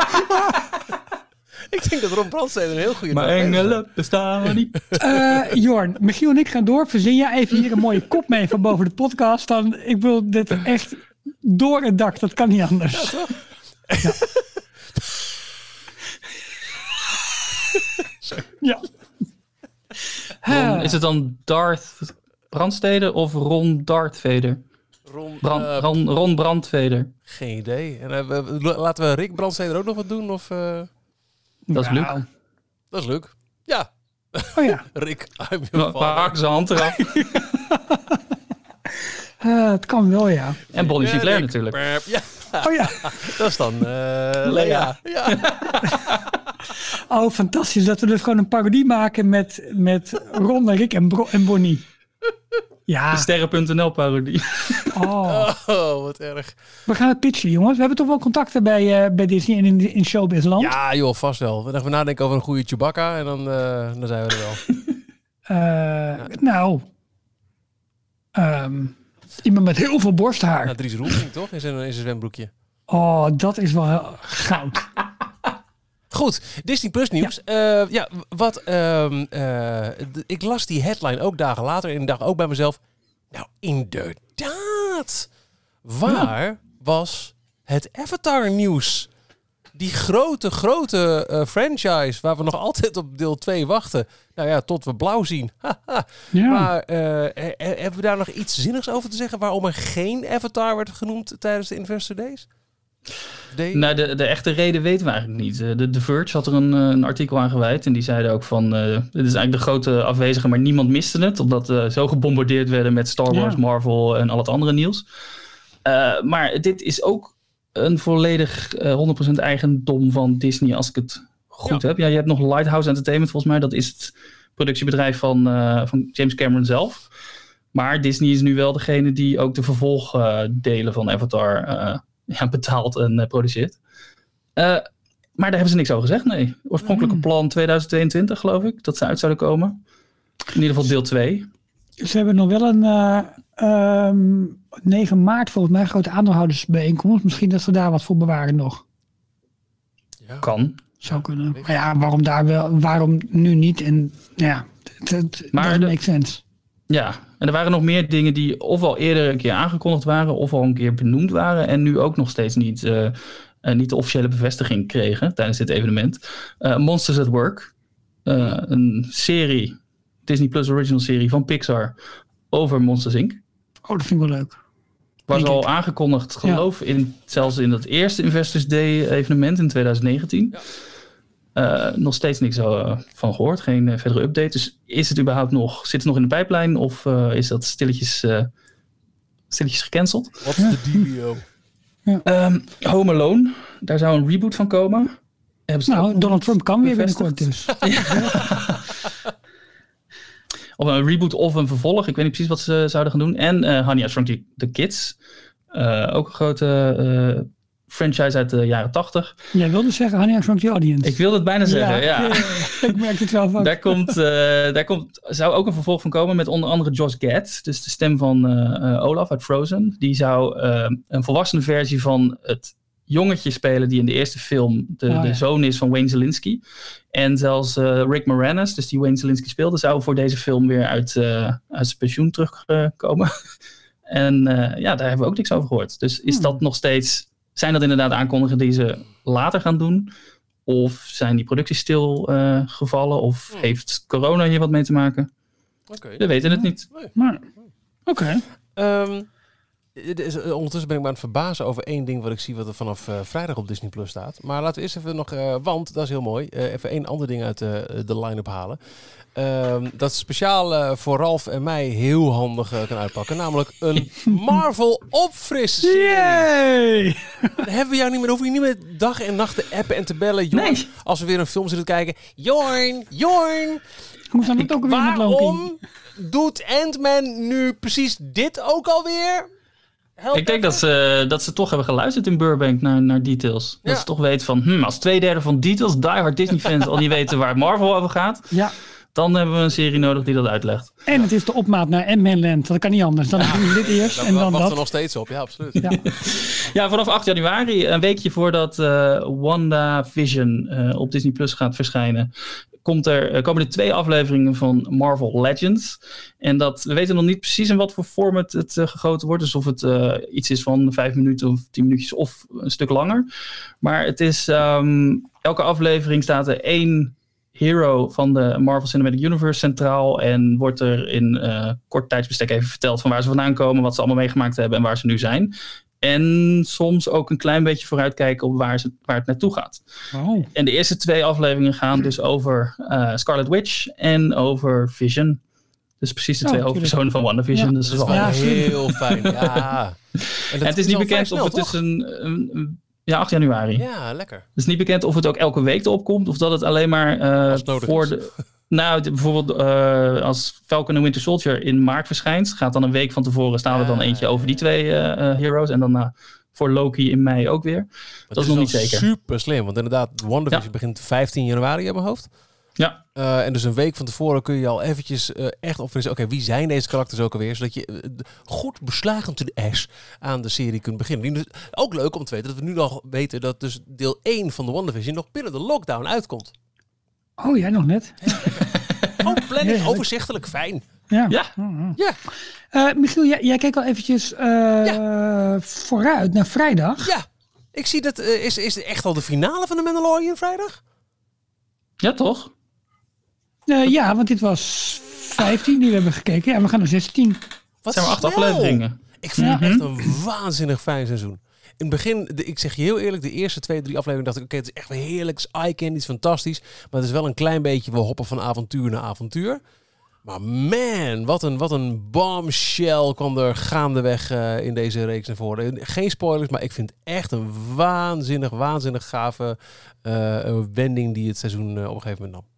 Ik denk dat Ron Brandsteder een heel goede... Maar engelen bestaan niet. Uh, Jorn, Michiel en ik gaan door. Verzin jij even hier een mooie kop mee van boven de podcast. Dan, ik wil dit echt door het dak. Dat kan niet anders. Ja, ja. Ja. Ron, is het dan Darth Brandsteder of Ron Darth Vader? Ron, Brand, uh, Ron, Ron Brandsteder. Geen idee. En, uh, we, laten we Rick Brandsteder ook nog wat doen? Of, uh... Dat is nou. Luc. Dat is Luc. Ja. Oh ja. Rick, haak zijn hand eraf. Uh, het kan wel, ja. En Bonnie uh, Sinclair Rick. Natuurlijk. Ja. Oh ja. Dat is dan uh, Lea. Ja. Oh, fantastisch. Dat we dus gewoon een parodie maken met, met Ron, Rick en, Bro- en Bonnie. Ja. De Sterren punt n l parodie. Oh. oh, wat erg. We gaan het pitchen, jongens. We hebben toch wel contacten bij, uh, bij Disney en in, in Showbizland? Ja, joh, vast wel. We gaan nadenken over een goede Chewbacca en dan, uh, dan zijn we er wel. uh, ja. Nou. Um, iemand met heel veel borsthaar. Nou, Dries Roelvink toch? In zijn, in zijn zwembroekje. Oh, dat is wel heel goud. Goed, Disney Plus nieuws. Ja, uh, ja wat, um, uh, d- ik las die headline ook dagen later en ik dacht ook bij mezelf, nou inderdaad, waar ja. was het Avatar nieuws? Die grote, grote uh, franchise waar we nog altijd op deel twee wachten. Nou ja, tot we blauw zien. ja. Maar uh, he, he, hebben we daar nog iets zinnigs over te zeggen waarom er geen Avatar werd genoemd tijdens de Investor Days? De... Nou, de, de echte reden weten we eigenlijk niet. De, de Verge had er een, een artikel aan gewijd en die zeiden ook van, uh, dit is eigenlijk de grote afwezige, maar niemand miste het, omdat we uh, zo gebombardeerd werden met Star Wars, ja. Marvel en al het andere nieuws. Uh, maar dit is ook een volledig uh, honderd procent eigendom van Disney, als ik het goed ja. heb. Ja, je hebt nog Lighthouse Entertainment, volgens mij. Dat is het productiebedrijf van, uh, van James Cameron zelf. Maar Disney is nu wel degene die ook de vervolgdelen uh, van Avatar uh, ja, betaalt en uh, produceert. Uh, maar daar hebben ze niks over gezegd, nee. Oorspronkelijke mm. plan tweeduizend tweeëntwintig, geloof ik, dat ze uit zouden komen. In ieder geval deel twee. Ze hebben nog wel een uh, um, negen maart volgens mij grote aandeelhoudersbijeenkomst. Misschien dat ze daar wat voor bewaren nog. Ja. Kan. Zou kunnen. Maar ja, waarom daar wel, waarom nu niet? En ja, het, het doesn't make sense. Ja, en er waren nog meer dingen die ofwel eerder een keer aangekondigd waren, ofwel een keer benoemd waren en nu ook nog steeds niet, uh, uh, niet de officiële bevestiging kregen tijdens dit evenement. Uh, Monsters at Work, uh, een serie, Disney Plus original serie van Pixar over Monsters incorporated. Oh, dat vind ik wel leuk. Was al aangekondigd, geloof ja. in, zelfs in dat eerste Investors Day evenement in twintig negentien. Ja. Uh, nog steeds niks uh, van gehoord, geen uh, verdere update. Dus is het überhaupt nog, zit het nog in de pijplijn of uh, is dat stilletjes, uh, stilletjes gecanceld? Wat is de D B O? Ja. Um, Home Alone, daar zou een reboot van komen. Nou, Donald Trump kan weer binnenkort dus. Of een reboot of een vervolg. Ik weet niet precies wat ze zouden gaan doen. En uh, Honey, I Shrunk the, the Kids. Uh, ook een grote uh, franchise uit de jaren tachtig. Jij wilde zeggen Honey, I Shrunk the Audience. Ik wilde het bijna zeggen, ja. ja. ja. Ik merk het wel van. Daar, komt, uh, daar komt, zou ook een vervolg van komen met onder andere Josh Gad. Dus de stem van uh, uh, Olaf uit Frozen. Die zou uh, een volwassene versie van het jongetje spelen die in de eerste film de, oh, ja. de zoon is van Wayne Szalinski. En zelfs uh, Rick Moranis, dus die Wayne Szalinski speelde, zou voor deze film weer uit, uh, uit zijn pensioen terugkomen. Uh, en uh, ja, daar hebben we ook niks over gehoord. Dus is hmm. dat nog steeds... Zijn dat inderdaad aankondigingen die ze later gaan doen? Of zijn die producties stil uh, gevallen? Of hmm. heeft corona hier wat mee te maken? Okay. We weten het niet. Nee. Maar, oké. Okay. Um, ondertussen ben ik me aan het verbazen over één ding wat ik zie wat er vanaf uh, vrijdag op Disney Plus staat. Maar laten we eerst even nog, uh, want dat is heel mooi, uh, even één ander ding uit uh, de line-up halen. Uh, dat speciaal uh, voor Ralf en mij heel handig uh, kan uitpakken. Namelijk een Marvel opfrisserie. Yay! Dan hebben we jou niet meer, hoeven je niet meer dag en nacht te appen en te bellen. Jorn, nee. Als we weer een film zitten kijken. Jorn, Jorn. Hoe zou het ook weer met Loki? Waarom doet Ant-Man nu precies dit ook alweer? Help ik denk dat ze, dat ze toch hebben geluisterd in Burbank naar, naar Details. Ja. Dat ze toch weten van, hm, als twee derde van Details, diehard Disney fans al niet weten waar Marvel over gaat. Ja. Dan hebben we een serie nodig die dat uitlegt. En het is de opmaat naar Ant-Man Land. Dat kan niet anders. Dan ja. doen we dit eerst dan en dan dat. er nog steeds op, ja, absoluut. Ja, ja vanaf acht januari, een weekje voordat uh, WandaVision uh, op Disney Plus gaat verschijnen, komt er, uh, komen er twee afleveringen van Marvel Legends. En dat, we weten nog niet precies in wat voor format het uh, gegoten wordt. Dus of het uh, iets is van vijf minuten of tien minuutjes of een stuk langer. Maar het is, um, elke aflevering staat er één hero van de Marvel Cinematic Universe centraal. En wordt er in uh, kort tijdsbestek even verteld van waar ze vandaan komen, wat ze allemaal meegemaakt hebben en waar ze nu zijn. En soms ook een klein beetje vooruitkijken op waar, ze, waar het naartoe gaat. Oh. En de eerste twee afleveringen gaan dus over uh, Scarlet Witch en over Vision. Dus precies de oh, twee hoofdpersonen van WandaVision. Ja. Dus dat is wel ja, heel fijn. Ja. En, en het is niet bekend snel, of het toch? is een, een, een... Ja, acht januari. Ja, lekker. Het is niet bekend of het ook elke week erop komt. Of dat het alleen maar uh, voor de... Nou, de, bijvoorbeeld uh, als Falcon en Winter Soldier in maart verschijnt, gaat dan een week van tevoren staan er dan eentje over die twee uh, uh, heroes. En dan uh, voor Loki in mei ook weer. Dat, dat is nog niet zeker. Super slim, want inderdaad, WandaVision ja. begint vijftien januari in mijn hoofd. Ja. Uh, en dus een week van tevoren kun je al eventjes uh, echt opfrissen. Oké, okay, wie zijn deze karakters ook alweer? Zodat je uh, goed beslagen to the ash aan de serie kunt beginnen. Dus ook leuk om te weten dat we nu nog weten dat dus deel één van de WandaVision nog binnen de lockdown uitkomt. Oh, jij nog net? Ja, oh, planning, ja, overzichtelijk, fijn. Ja. ja. ja. Uh, Michiel, jij, jij kijkt al eventjes uh, ja. vooruit naar vrijdag. Ja, ik zie dat. Uh, is, is echt al de finale van de Mandalorian vrijdag? Ja, toch? Uh, ja, want dit was vijftien die we hebben gekeken. Ja, we gaan naar zestien. Wat zijn maar acht afleveringen. Ik vind ja. het echt een waanzinnig fijn seizoen. In het begin, de, ik zeg je heel eerlijk, de eerste twee, drie afleveringen dacht ik, oké, okay, het is echt weer heerlijk, het is eye-candy, het is fantastisch. Maar het is wel een klein beetje, we hoppen van avontuur naar avontuur. Maar man, wat een, wat een bombshell kwam er gaandeweg uh, in deze reeks naar voren. Geen spoilers, maar ik vind echt een waanzinnig, waanzinnig gave uh, wending die het seizoen uh, op een gegeven moment nam.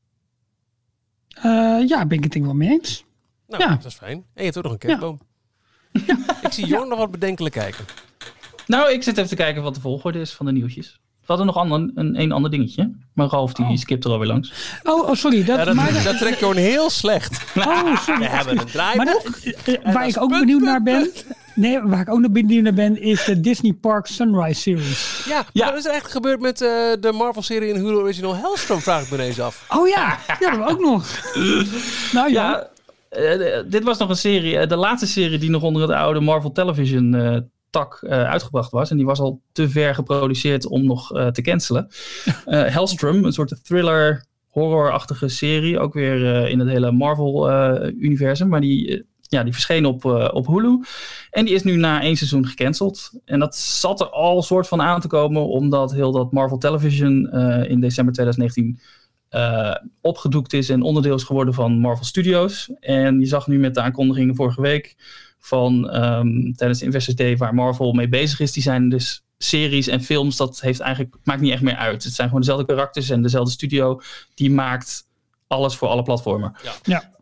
Uh, ja, ben ik het ding wel mee eens. Nou, ja. dat is fijn. En je hebt ook nog een kerstboom. Ja. Ik zie Jorn ja. nog wat bedenkelijk kijken. Nou, ik zit even te kijken wat de volgorde is van de nieuwtjes. We hadden nog ander, een, een ander dingetje. Maar Ralf die oh. skipt er alweer langs. Oh, oh sorry. Dat, ja, dat, maar, dat trekt Jorn heel slecht. Oh, sorry. We hebben een draaiboek. Maar dat, uh, waar ik ook punt, benieuwd punt, naar ben... Nee, waar ik ook nog benieuwd naar ben... is de Disney Park Sunrise Series. Ja, ja. Wat is er eigenlijk gebeurd met uh, de Marvel-serie in Hulu Original Hellstrom? Vraag ik me ineens af. Oh ja, ja dat hebben we ook nog. Nou ja... ja uh, dit was nog een serie... Uh, de laatste serie die nog onder het oude Marvel Television... Uh, tak uh, uitgebracht was. En die was al te ver geproduceerd om nog uh, te cancelen. Uh, Hellstrom, een soort thriller horrorachtige serie. Ook weer uh, in het hele Marvel-universum. Uh, maar die, uh, ja, die verscheen op, uh, op Hulu. En die is nu na één seizoen gecanceld. En dat zat er al soort van aan te komen. Omdat heel dat Marvel Television uh, in december twintig negentien... Uh, opgedoekt is en onderdeel is geworden van Marvel Studios. En je zag nu met de aankondigingen vorige week... van um, tijdens de Investors Day waar Marvel mee bezig is. Die zijn dus series en films, dat heeft eigenlijk, maakt niet echt meer uit. Het zijn gewoon dezelfde karakters en dezelfde studio. Die maakt alles voor alle platformen. Ja. Ja.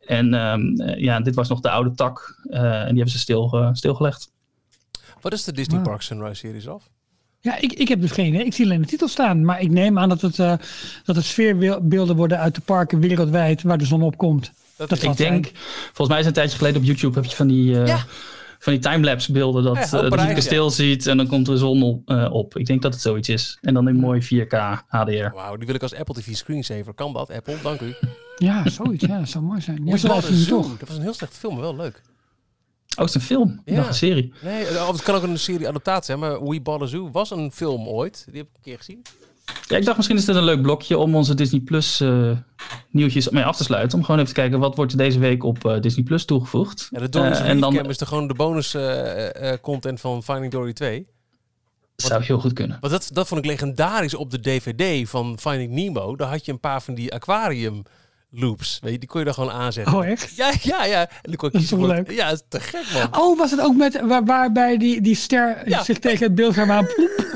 En um, ja, dit was nog de oude tak. Uh, en die hebben ze stil, uh, stilgelegd. Wat is de Disney wow. Parks Sunrise series af? Ja, ik, ik heb dus geen. Hè. Ik zie alleen de titel staan. Maar ik neem aan dat het, uh, dat het sfeerbeelden worden uit de parken wereldwijd waar de zon op komt. Dat, dat ik denk, zijn. Volgens mij is een tijdje geleden op YouTube heb je van die... Uh, ja. Van die timelapse beelden dat, ja, uh, dat je het kasteel ja. ziet en dan komt de zon op, uh, op. Ik denk dat het zoiets is. En dan in mooi vier K H D R. Wauw, die wil ik als Apple T V screensaver. Kan dat, Apple? Dank u. Ja, zoiets. Ja, dat zou mooi zijn. Ja, dat, was toch. dat was een heel slecht film, maar wel leuk. Oh, het is een film? Ja. Nog een serie. Nee, het kan ook een serie adaptatie zijn, maar We Bought a Zoo was een film ooit. Die heb ik een keer gezien. Ja, ik dacht misschien is dit een leuk blokje om onze Disney Plus uh, nieuwtjes mee af te sluiten. Om gewoon even te kijken wat wordt er deze week op uh, Disney Plus toegevoegd. Ja, de Dory's uh, en dan is er gewoon de bonus uh, uh, content van Finding Dory twee. Dat zou heel goed kunnen. Want dat, dat vond ik legendarisch op de D V D van Finding Nemo. Daar had je een paar van die aquarium loops. Weet je, die kon je dan gewoon aanzetten. Oh, echt? Ja, ja, ja. En dan kon ik dat is toch leuk? Ja, dat is te gek, man. Oh, was het ook met waar, waarbij die, die ster ja. zich tegen het beeldscherm aan...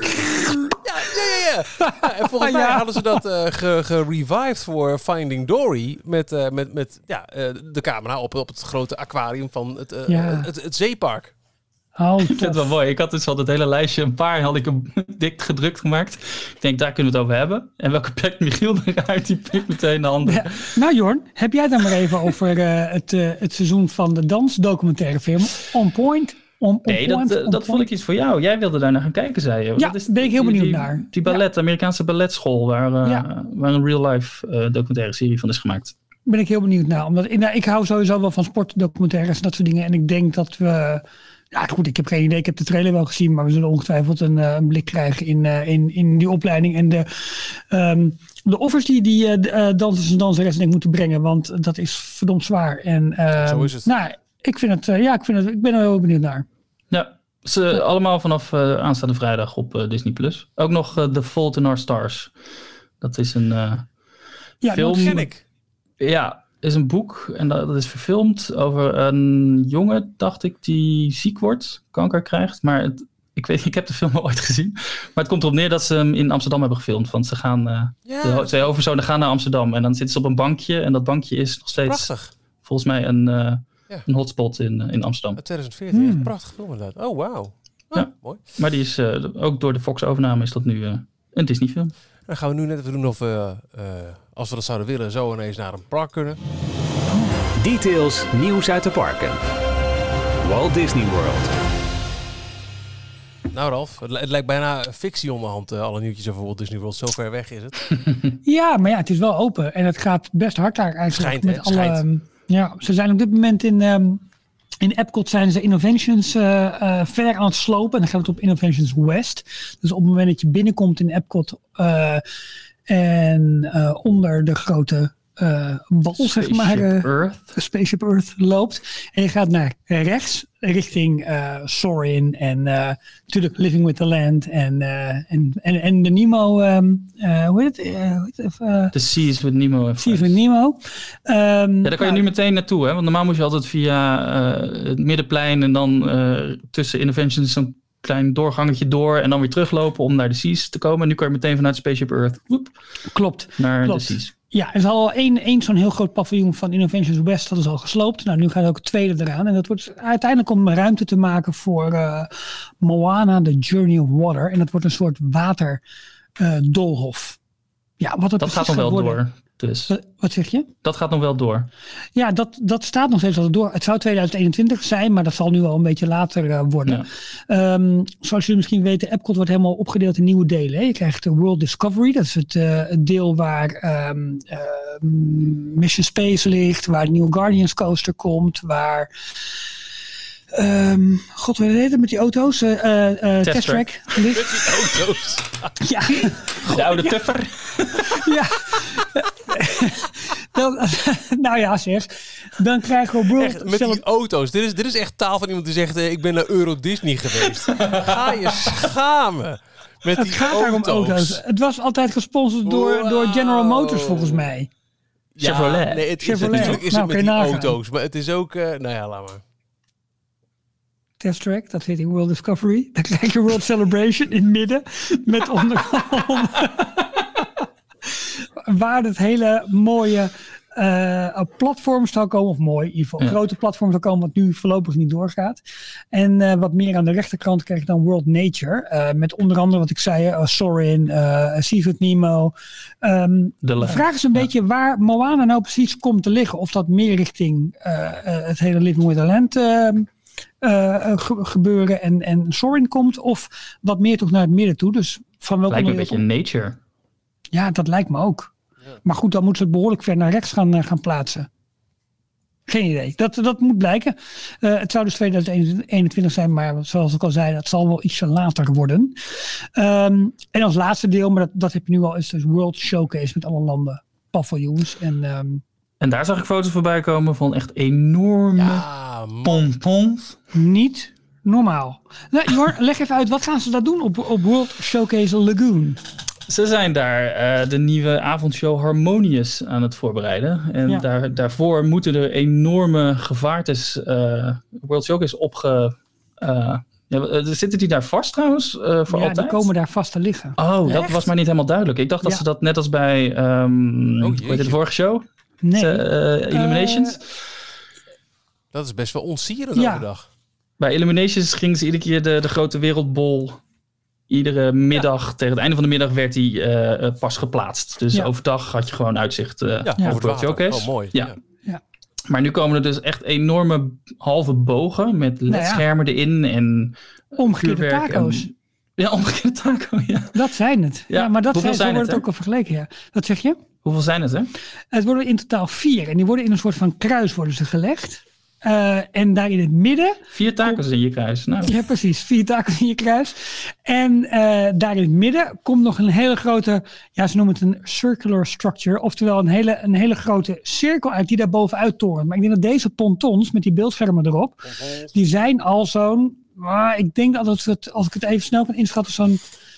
Ja, ja, ja. ja en volgens mij ja. hadden ze dat uh, gerevived ge voor Finding Dory met, uh, met, met ja, uh, de camera op, op het grote aquarium van het, uh, ja. het, het, het zeepark. Oh, ik vind het wel mooi. Ik had dus al het hele lijstje, een paar had ik hem dik gedrukt gemaakt. Ik denk, daar kunnen we het over hebben. En welke plek Michiel eruit, die pikt meteen de handen. Ja. Nou Jorn, heb jij dan maar even over uh, het, uh, het seizoen van de dansdocumentaire film On Point? On, on nee, point, dat, uh, dat vond ik iets voor jou. Jij wilde daar naar gaan kijken, zei je. Ja, dat is ben ik heel benieuwd die, naar. Die ballet, ja. Amerikaanse balletschool, waar, uh, ja. waar een real-life uh, documentaire serie van is gemaakt. Ben ik heel benieuwd naar. Omdat, nou, ik hou sowieso wel van sportdocumentaires en dat soort dingen. En ik denk dat we... Ja, goed, ik heb geen idee. Ik heb de trailer wel gezien, maar we zullen ongetwijfeld een, uh, een blik krijgen in, uh, in, in die opleiding. En de, um, de offers die die uh, dansers en danseressen denk ik moeten brengen, want dat is verdomd zwaar. En, uh, Zo is het. Nou, ik vind het, uh, ja, ik, vind het, ik ben er heel benieuwd naar. Ja, ze ja. allemaal vanaf uh, aanstaande vrijdag op uh, Disney Plus. Ook nog uh, The Fault in Our Stars. Dat is een uh, ja, film. Dat ken ik. Ja. Is een boek en dat, dat is verfilmd over een jongen, dacht ik, die ziek wordt, kanker krijgt. Maar het, ik weet, ik heb de film ooit gezien. Maar het komt erop neer dat ze hem in Amsterdam hebben gefilmd. Want ze gaan, uh, ja, de twee hoofdpersonen gaan naar Amsterdam en dan zitten ze op een bankje. En dat bankje is nog steeds, prachtig. Volgens mij, een, uh, ja. een hotspot in, uh, in Amsterdam. twintig veertien, hmm. echt prachtig film inderdaad. Oh, wauw. Oh, ja. Mooi. Maar die is uh, ook door de Fox-overname is dat nu uh, een Disney-film. Dan gaan we nu net even doen of we, uh, als we dat zouden willen, zo ineens naar een park kunnen. Details, nieuws uit de parken. Walt Disney World. Nou Ralf, het, het lijkt bijna fictie onderhand, uh, alle nieuwtjes over Walt Disney World. Zo ver weg is het. Ja, maar ja, het is wel open en het gaat best hard daar eigenlijk. Schijnt, met hè? alle, Schijnt. Um, ja, ze zijn op dit moment in... Um, In Epcot zijn ze Innovations uh, uh, verder aan het slopen. En dan gaat het op Innovations West. Dus op het moment dat je binnenkomt in Epcot uh, en uh, onder de grote uh, bal, zeg maar, uh, Earth. Spaceship Earth loopt. En je gaat naar rechts richting uh, Soarin' en uh, natuurlijk Living with the Land en, uh, en, en, en de Nemo, um, uh, hoe heet het? Uh, hoe heet het uh, The Seas with Nemo. Seas with Nemo. Um, ja, daar kan je nu meteen naartoe, hè? Want normaal moet je altijd via uh, het middenplein en dan uh, tussen Innovations zo'n klein doorgangetje door en dan weer teruglopen om naar de Seas te komen. En nu kan je meteen vanuit Spaceship Earth woep, klopt, naar klopt. de Seas. Ja, er is al één, één zo'n heel groot paviljoen van Innovations West, dat is al gesloopt. Nou, nu gaat ook het tweede eraan. En dat wordt uiteindelijk om ruimte te maken voor uh, Moana, The Journey of Water. En dat wordt een soort waterdolhof. Uh, ja, wat het dat gaat nog wel worden. door. Dus. Wat, wat zeg je? Dat gaat nog wel door. Ja, dat, dat staat nog steeds wel door. Het zou tweeduizend eenentwintig zijn, maar dat zal nu al een beetje later uh, worden. Ja. Um, zoals jullie misschien weten, Epcot wordt helemaal opgedeeld in nieuwe delen. Hè? Je krijgt de World Discovery, dat is het, uh, het deel waar um, uh, Mission Space ligt, waar de nieuwe Guardians Coaster komt, waar... Um, God, hoe heet het met die auto's? Uh, uh, Test, Test Track. Track. Met die auto's. Ja. God, de oude ja. tuffer. Ja. Dan, nou ja, zeg. Dan krijgen we World... Echt, met die auto's. Dit is, dit is echt taal van iemand die zegt... Uh, ik ben naar Euro Disney geweest. Ga je schamen. Met het die gaat auto's. daar om auto's. Het was altijd gesponsord door, wow. door General Motors, volgens mij. Ja, Chevrolet. Nee, het is, Chevrolet. natuurlijk is nou, het met die nagaan. auto's. Maar het is ook... Uh, nou ja, laat maar. Test Track, dat heet in World Discovery. Dan krijg je World Celebration in het midden. Met onder... waar het hele mooie uh, op platforms zou komen, of mooi, in ieder geval ja. grote platforms zou komen, wat nu voorlopig niet doorgaat. En uh, wat meer aan de rechterkant krijg je dan World Nature. Uh, met onder andere wat ik zei, uh, Sorin, uh, Seafood Nemo. Um, de, de vraag is een ja. beetje waar Moana nou precies komt te liggen. Of dat meer richting uh, uh, het hele Living with the Land uh, uh, ge- gebeuren en, en Sorin komt. Of wat meer toch naar het midden toe. Dus van welke lijkt een beetje op? Nature. Ja, dat lijkt me ook. Ja. Maar goed, dan moeten ze het behoorlijk ver naar rechts gaan, uh, gaan plaatsen. Geen idee. Dat, dat moet blijken. Uh, het zou dus tweeduizend eenentwintig zijn, maar zoals ik al zei, dat zal wel ietsje later worden. Um, en als laatste deel, maar dat, dat heb je nu al, is dus World Showcase met alle landen, paviljoens. En, um, en daar zag ik foto's voorbij komen van echt enorme ja, pompons. Niet normaal. Nou, Jor, leg even uit, wat gaan ze daar doen op, op World Showcase Lagoon? Ze zijn daar uh, de nieuwe avondshow Harmonious aan het voorbereiden. En ja. daar, daarvoor moeten er enorme gevaartes uh, World Showcase opge... Uh, ja, zitten die daar vast trouwens? Uh, voor ja, altijd? Die komen daar vast te liggen. Oh, dat Echt? was mij niet helemaal duidelijk. Ik dacht dat ja. ze dat net als bij um, oh, weet je, de vorige show? Nee. Ze, uh, Illuminations? Uh, dat is best wel onsierend ja. overdag. Bij Illuminations gingen ze iedere keer de, de grote wereldbol... Iedere middag, ja. tegen het einde van de middag, werd die uh, pas geplaatst. Dus ja. overdag had je gewoon uitzicht uh, ja, ja. over het Showcase. Oh, mooi. Ja. Ja. Maar nu komen er dus echt enorme halve bogen met ledschermen nou ja. erin en omgekeerde taco's. En, ja, omgekeerde taco, ja. Dat zijn het. Ja, ja maar dat zijn, zijn wordt het ook al vergeleken. Ja. Wat zeg je? Hoeveel zijn het, hè? Het worden in totaal vier. En die worden in een soort van kruis worden ze gelegd. Uh, en daar in het midden... Vier tacos in je kruis. Nou. Ja, precies. Vier tacos in je kruis. En uh, daar in het midden komt nog een hele grote... Ja, ze noemen het een circular structure. Oftewel een hele, een hele grote cirkel uit die daar bovenuit torent. Maar ik denk dat deze pontons met die beeldschermen erop... Die zijn al zo'n... Uh, ik denk dat het, als ik het even snel kan inschatten... Zo'n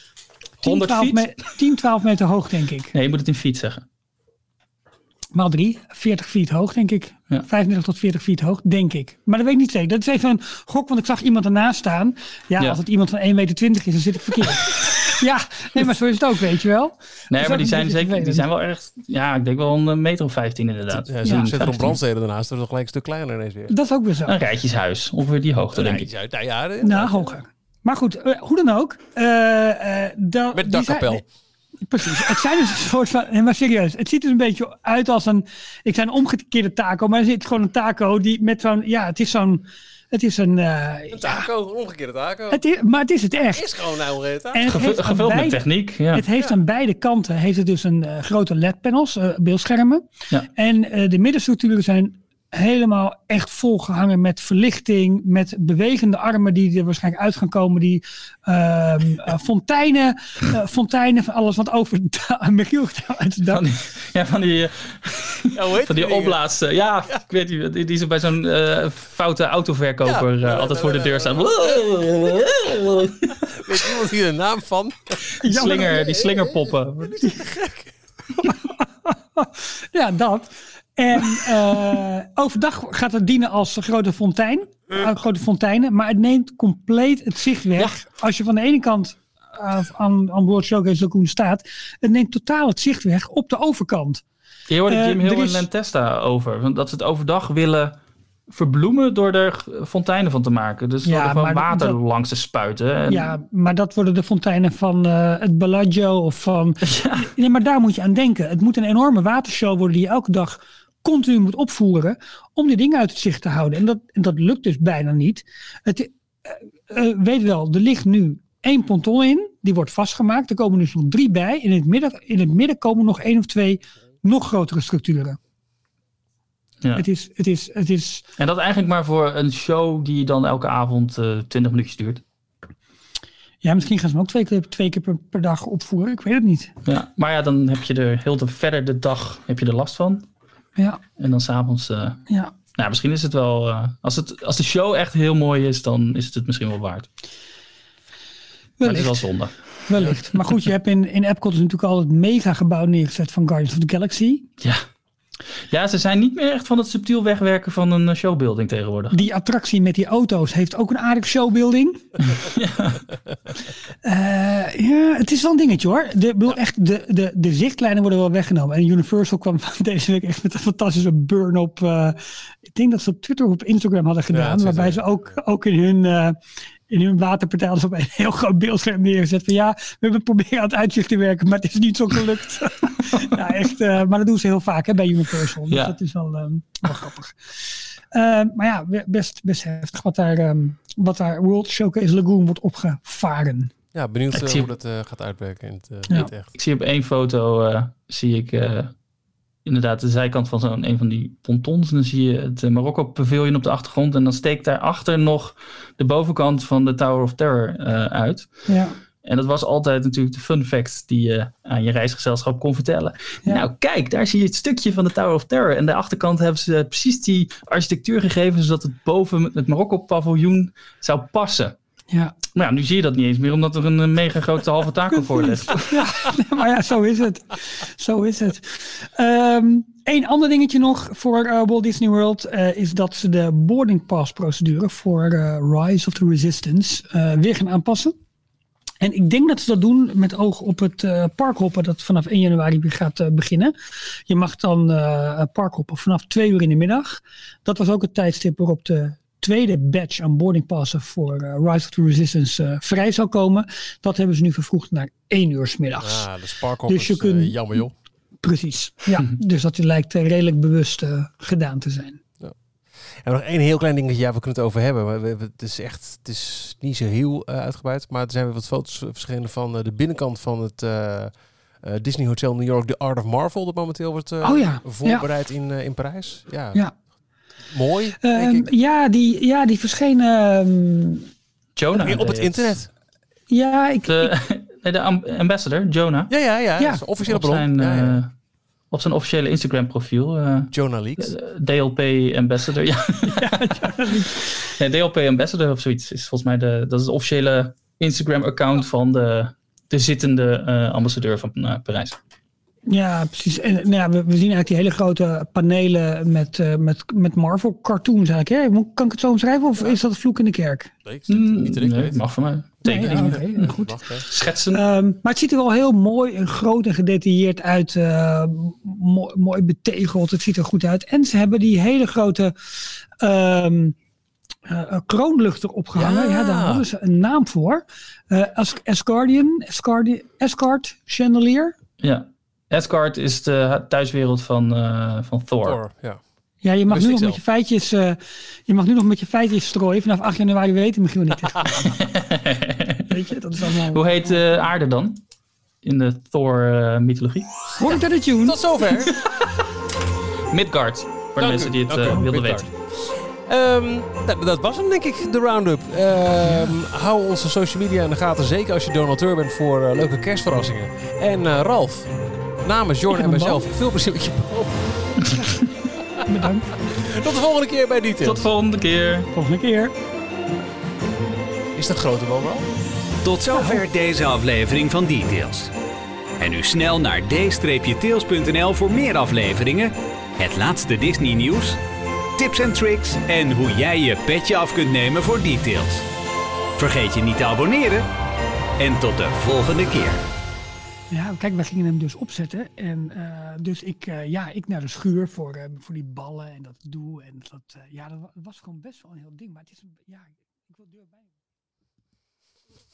tien, twaalf meter hoog, denk ik. Nee, je moet het in feet zeggen. Maal drie, veertig feet hoog, denk ik. Ja. vijfentwintig tot veertig feet hoog, denk ik. Maar dat weet ik niet zeker. Dat is even een gok, want ik zag iemand ernaast staan. Ja, ja. Als het iemand van één meter twintig is, dan zit ik verkeerd. Ja, nee, maar zo is het ook, weet je wel. Nee, maar die zijn zeker, die zijn wel echt, ja, ik denk wel een meter of vijftien inderdaad. Ja, ze ja. zitten er een brandsteden daarnaast, dat is nog gelijk een stuk kleiner ineens weer. Dat is ook weer zo. Een rijtjeshuis, ongeveer die hoogte, denk ik. Uit, nou, ja, de, nou, hoger. Maar goed, uh, hoe dan ook. Uh, uh, da, Met dakkapel. Zijn, Precies. Het zijn dus een soort van... Maar serieus, het ziet er een beetje uit als een... Ik zei een omgekeerde taco, maar er zit gewoon een taco die met zo'n... Ja, het is zo'n... Het is een... Uh, een taco, een omgekeerde taco. Het is, maar het is het echt. Het is gewoon een omgekeerde taco. Gevuld, gevuld beide, met techniek. Ja. Het heeft ja. aan beide kanten heeft het dus een uh, grote L E D-panels, uh, beeldschermen. Ja. En uh, de middenstructuren zijn helemaal echt volgehangen met verlichting, met bewegende armen die er waarschijnlijk uit gaan komen, die uh, uh, fonteinen, uh, fonteinen van alles wat over Michiel uit de dak. Van die, ja, van die, uh, ja, van die opblazen. Ja, ja, ik weet niet, die, die zo bij zo'n uh, foute autoverkoper ja, uh, altijd voor de deur staan. Weet iemand hier de naam van? Die, slinger, die slingerpoppen. Dat is te gek. Ja, dat. En uh, overdag gaat het dienen als grote fontein, uh, grote fonteinen, maar het neemt compleet het zicht weg. Ja. Als je van de ene kant uh, aan, aan World Showcase Lagoon staat, het neemt totaal het zicht weg op de overkant. Je hoorde Jim Hill uh, en Len Testa over, dat ze het overdag willen verbloemen door er fonteinen van te maken. Dus ja, door er gewoon water dat, langs te spuiten. En... Ja, maar dat worden de fonteinen van uh, het Bellagio of van... Ja. Nee, maar daar moet je aan denken. Het moet een enorme watershow worden die je elke dag continu moet opvoeren om die dingen uit het zicht te houden. En dat, en dat lukt dus bijna niet. Het, uh, uh, weet wel, er ligt nu één ponton in, die wordt vastgemaakt. Er komen dus nog drie bij. In het midden, in het midden komen nog één of twee nog grotere structuren. Ja. Het is, het is, het is... En dat eigenlijk maar voor een show die dan elke avond uh, twintig minuutjes duurt. Ja, misschien gaan ze hem ook twee keer, twee keer per, per dag opvoeren. Ik weet het niet. Ja, maar ja, dan heb je er heel de, verder de dag heb je er last van. Ja. En dan s'avonds... Uh, ja. Nou, misschien is het wel... Uh, als, het, als de show echt heel mooi is, dan is het het misschien wel waard. Wellicht. Maar het is wel zonde. Wellicht. Maar goed, je hebt in, in Epcot dus natuurlijk al het mega gebouw neergezet van Guardians of the Galaxy. Ja. Ja, ze zijn niet meer echt van het subtiel wegwerken van een showbuilding tegenwoordig. Die attractie met die auto's heeft ook een aardig showbuilding. ja. Uh, ja, het is wel een dingetje hoor. De, bedoel, ja. echt, de, de, de zichtlijnen worden wel weggenomen. En Universal kwam deze week echt met een fantastische burn op. Uh, ik denk dat ze op Twitter of op Instagram hadden gedaan. Ja, waarbij ze ook, ook in hun... Uh, In hun waterportaal is op een heel groot beeldscherm neergezet. Van ja, we hebben proberen aan het uitzicht te werken, maar het is niet zo gelukt. ja, echt, uh, maar dat doen ze heel vaak hè, bij Universal. Dus ja. dat is wel, um, wel grappig. Uh, maar ja, best, best heftig wat daar, um, wat daar World Showcase Lagoon wordt opgevaren. Ja, benieuwd uh, hoe dat uh, gaat uitwerken in het, uh, ja. in het echt. Ik zie op één foto, uh, zie ik... Uh, inderdaad de zijkant van zo'n een van die pontons. En dan zie je het Marokko Pavilion op de achtergrond. En dan steekt daarachter nog de bovenkant van de Tower of Terror uh, uit. Ja. En dat was altijd natuurlijk de fun fact die je aan je reisgezelschap kon vertellen. Ja. Nou kijk, daar zie je het stukje van de Tower of Terror. En de achterkant hebben ze precies die architectuur gegeven, zodat het boven het Marokko Pavilion zou passen. Ja. Maar ja, nu zie je dat niet eens meer, omdat er een mega grote halve taco voor ligt. Ja, maar ja, zo is het. Zo is het. Um, Eén ander dingetje nog voor uh, Walt Disney World uh, is dat ze de boarding pass procedure voor uh, Rise of the Resistance uh, weer gaan aanpassen. En ik denk dat ze dat doen met oog op het uh, parkhoppen dat vanaf één januari weer gaat uh, beginnen. Je mag dan uh, parkhoppen vanaf twee uur in de middag. Dat was ook het tijdstip waarop de tweede batch aan boarding passen voor uh, Rise of the Resistance uh, vrij zou komen. Dat hebben ze nu vervroegd naar één uur 's middags. Ja, de parkhoppers, dus je kunt, uh, jammer joh. Precies, ja. Dus dat lijkt uh, redelijk bewust uh, gedaan te zijn. Ja. En nog één heel klein dingetje, ja, we kunnen het over hebben. Maar we, we, het is echt, het is niet zo heel uh, uitgebreid. Maar er zijn weer wat foto's verschenen van uh, de binnenkant van het uh, uh, Disney Hotel New York, The Art of Marvel, dat momenteel wordt uh, oh, ja. voorbereid ja. in, uh, in Parijs. Ja. ja. Mooi, uh, denk ik. Ja, die, ja, die verscheen um... Jonah op het internet. Ja, ik... De, ik... de ambassador, Jonah. Ja, ja, ja. ja. Officieel op zijn, ja, ja. Uh, op zijn officiële Instagram profiel. Uh, Jonah Leaks. D L P ambassador, ja. ja nee, D L P ambassador of zoiets is volgens mij de, dat is het officiële Instagram account van de, de zittende uh, ambassadeur van uh, Parijs. Ja, precies. En nou ja, we, we zien eigenlijk die hele grote panelen met, uh, met, met Marvel cartoons eigenlijk. Hè? Kan ik het zo omschrijven of is dat een vloek in de kerk? Nee, niet dat ik nee, weet. Mag van mij. Tekeningen. Nee, ja, okay, goed. Schetsen. Um, maar het ziet er wel heel mooi en groot en gedetailleerd uit. Uh, mooi, mooi betegeld. Het ziet er goed uit. En ze hebben die hele grote um, uh, kroonluchter opgehangen. Ja. ja, daar hadden ze een naam voor. Uh, Asgardian, Asgardian, Asgard Chandelier. Ja. Asgard is de thuiswereld van, uh, van Thor. Thor ja. Ja, je mag, nu nog met je, feitjes, uh, je mag nu nog met je feitjes strooien. Vanaf acht januari weten Michiel niet. Weet je, dat is allemaal... Hoe heet uh, aarde dan? In de Thor-mythologie? Uh, Hoor ik dat het tune? Tot zover. Midgard. Voor de Dank mensen u. die het okay, uh, wilden Midgard. weten. Um, dat, dat was hem denk ik, de round-up. Um, ja. Hou onze social media in de gaten. Zeker als je donateur bent voor uh, leuke kerstverrassingen. En uh, Ralf, namens Jorn en mezelf, veel plezier met je boom. Bedankt. Tot de volgende keer bij Details. Tot de volgende keer. Volgende keer. Is dat grote boom wel? Tot zover deze aflevering van Details. En nu snel naar d tails punt n l voor meer afleveringen, het laatste Disney nieuws, tips en tricks en hoe jij je petje af kunt nemen voor Details. Vergeet je niet te abonneren en tot de volgende keer. Ja, kijk, wij gingen hem dus opzetten. En uh, dus ik, uh, ja, ik naar de schuur voor, uh, voor die ballen en dat doe. En dat, uh, ja, dat was gewoon best wel een heel ding. Maar het is, een, ja, ik wil deur bij.